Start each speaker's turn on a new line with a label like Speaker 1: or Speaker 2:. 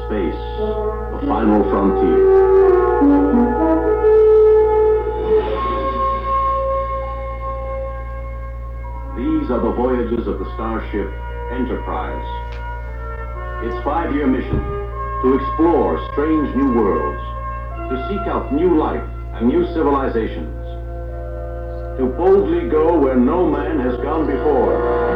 Speaker 1: space, the final frontier. These are the voyages of the starship Enterprise. Its 5-year mission: to explore strange new worlds, to seek out new life and new civilizations, to boldly go where no man has gone before.